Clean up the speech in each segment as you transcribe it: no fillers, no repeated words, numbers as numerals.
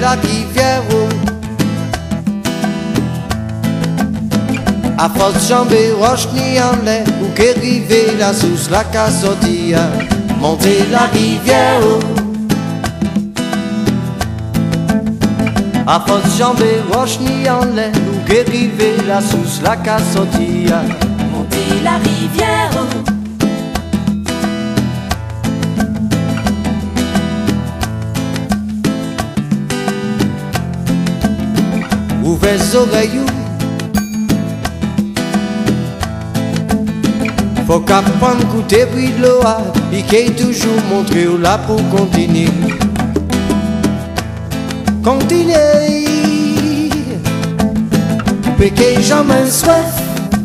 la rivière à force jambe roche ni en lait ou qu'arriver la sous la cassotia monter la rivière à force jambe roche ni en lait ou qu'arriver la sous la cassotia monter la rivière ouvrez les oreilles. Faut qu'apprendre goûter bruit de l'eau, et qu'il toujours montrer là pour continuer. Continuer, mais qu'il jamais soif.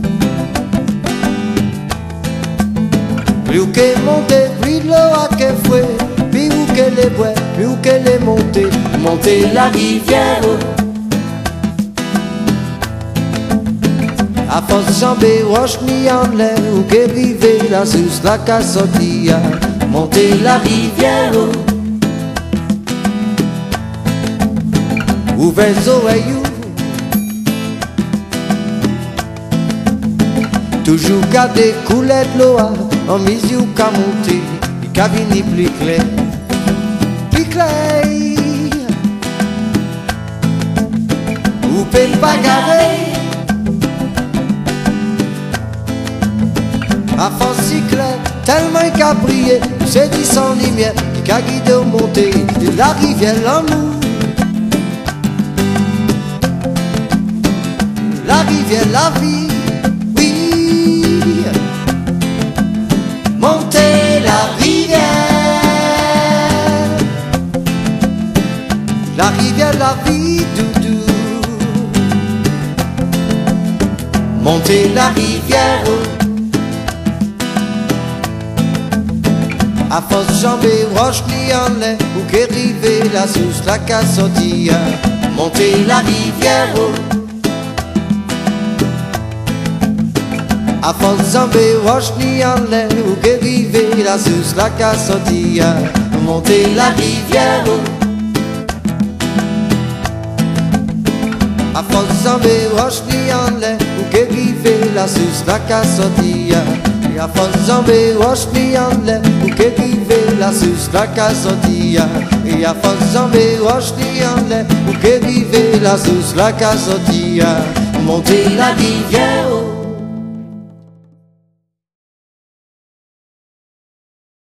Plus que monter bruit de l'eau à que fouet, plus que les bois, plus que les monter, monter la rivière. À force jambe roche ni en l'air ou qu'arriver la sous la cassotia monter la rivière ouvrez les oreilles toujours garder couler de l'eau en mesure qu'à monter et qu'à venir plus clair ou peut pas garer à force cycler, tellement qu'à prier, c'est dit sans lumière, qui qu'a guidé au monter de la rivière l'amour. La rivière, la vie, oui. Monter la rivière. La rivière, la vie, doudou. Monter la rivière. À force jambe roche ni en lait ou qu'arriver la sous la cassotia monter la rivière à force jambe roche ni en lait ou qu'arriver la sous la cassotia monter la rivière à force jambe roche ni en lait ou qu'arriver la sous la cassotia a force jambe roche ni en lait ou qu'arriver la sous la cassotia et à force jambe roche ni en lait ou qu'arriver la sous la cassotia monter la rivière.